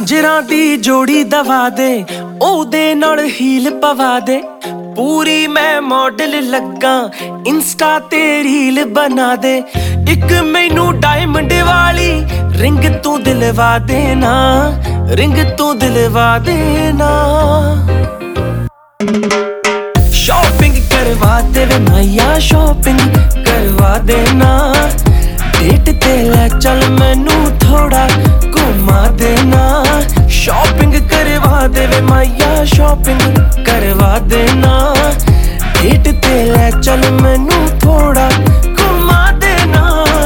ਰਾਂਝਰਾਂ ਦੀ ਜੋੜੀ ਦਵਾ ਦੇ, ਉਹਦੇ ਨਾਲ ਹੀਲ ਪਵਾ ਦੇ। ਪੂਰੀ ਮੈਂ ਮਾਡਲ ਲੱਗਾ, ਇੰਸਟਾ ਤੇ ਰੀਲ ਬਣਾ ਦੇ। ਇੱਕ ਮੈਨੂੰ ਡਾਇਮੰਡ ਵਾਲੀ ਰਿੰਗ ਤੂੰ ਦਿਲਵਾ ਦੇਣਾ, ਰਿੰਗ ਤੂੰ ਦਿਲਵਾ ਦੇਣਾ। ਸ਼ਾਪਿੰਗ ਕਰਵਾ ਦੇ ਵੇ ਮਾਇਆ, ਸ਼ਾਪਿੰਗ ਕਰਵਾ ਦੇਣਾ। ਡੇਟ ਤੇ ਲੈ ਚੱਲ ਮੈਨੂੰ ਥੋੜਾ ਘੁਮਾ ਦੇਣਾ। ਸ਼ਾਪਿੰਗ ਕਰਵਾ ਦੇ ਵੇ ਮਾਇਆ, ਸ਼ਾਪਿੰਗ ਕਰਵਾ ਦੇਣਾ। ਡੇਟ ਤੇ ਲੈ ਚੱਲ ਮੈਨੂੰ ਥੋੜਾ ਘੁਮਾ ਦੇਣਾ।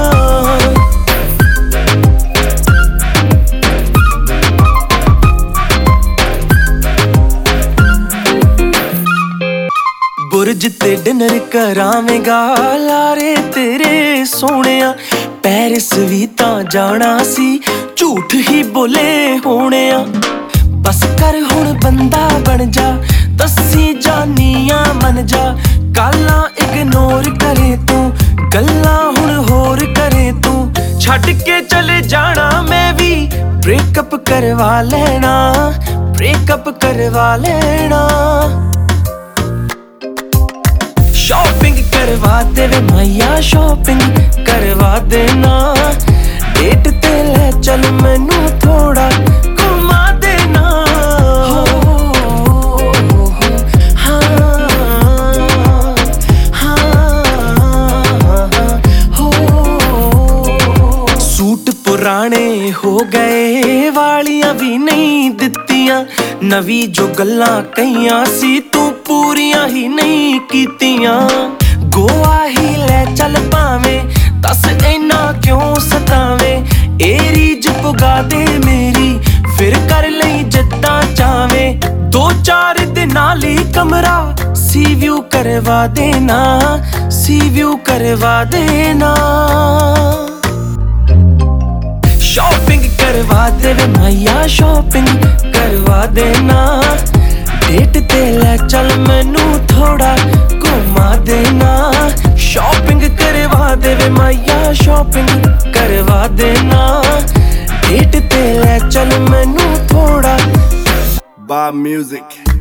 ਬੁਰਜ ਤੇ ਡਿਨਰ ਕਰਾਵੇਂਗਾ, ਲਾਰੇ ਤੇਰੇ ਸੋਹਣਿਆ। ਪੈਰਿਸ ਵੀ ਤਾਂ ਜਾਣਾ ਸੀ, ਝੂਠ ਹੀ ਬੋਲੇ ਹੋਣਿਆ। ਬਸ ਕਰ ਹੁਣ ਬੰਦਾ ਬਣ ਜਾ, ਦੱਸੀ ਜਾਨੀਆਂ ਮੰਨ ਜਾ। ਗੱਲਾਂ ਇਗਨੋਰ ਕਰੇ ਤੂੰ, ਗੱਲਾਂ ਹੁਣ ਹੋਰ ਕਰੇ ਤੂੰ। ਛੱਡ ਕੇ ਚਲੇ ਜਾਣਾ ਮੈਂ ਵੀ, ਬ੍ਰੇਕਅਪ ਕਰਵਾ ਲੈਣਾ, ਬ੍ਰੇਕਅਪ ਕਰਵਾ ਲੈਣਾ। ਸ਼ਾਪਿੰਗ ਕਰਵਾ ਦੇ ਵੇ ਮਾਇਆ, ਸ਼ਾਪਿੰਗ ਕਰਵਾ ਦੇਣਾ। ਡੇਟ ਤੇ ਲੈ ਚੱਲ ਮੈਨੂੰ ਥੋੜਾ ਘੁਮਾ ਦੇਣਾ। ਸੂਟ ਪੁਰਾਣੇ ਹੋ ਗਏ, ਵਾਲੀਆਂ ਵੀ ਨਹੀਂ ਦਿੱਤੀਆਂ। ਨਵੀਂ ਜੋ ਗੱਲਾਂ ਕਹੀਆਂ ਸੀ ਤੂੰ ਪੂਰੀਆਂ ਹੀ ਨਹੀਂ ਕੀਤੀਆਂ। ਗੋਆ ਹੀ ਲੈ ਚੱਲ ਭਾਵੇਂ, ਦੱਸ ਇੰਨਾ ਕਿਉਂ ਸਤਾਵੇਂ। ਇਹ ਰੀਝ ਪੁਗਾ ਦੇ ਮੇਰੀ, ਫਿਰ ਕਰ ਲਈ ਜਿੱਦਾਂ ਚਾਵੇਂ। 2-4 ਦਿਨਾਂ ਲਈ ਕਮਰਾ ਸੀ ਵਿਊ ਕਰਵਾ ਦੇਣਾ, ਸੀ ਵਿਊ ਕਰਵਾ ਦੇਣਾ। ਸ਼ਾਪਿੰਗ ਕਰਵਾ ਦੇ ਵੇ ਮਾਇਆ, ਸ਼ਾਪਿੰਗ ਕਰਵਾ ਦੇਣਾ। ਡੇਟ ਤੇ ਲੈ ਚੱਲ ਮੈਨੂੰ ਥੋੜਾ ਘੁਮਾ ਦੇਣਾ। ਸ਼ਾਪਿੰਗ ਕਰਵਾ ਦੇ ਵੇ ਮਾਇਆ, ਸ਼ਾਪਿੰਗ ਕਰਵਾ ਦੇਣਾ। ਡੇਟ ਤੇ ਲੈ ਚੱਲ ਮੈਨੂੰ ਥੋੜਾ। Bob Music.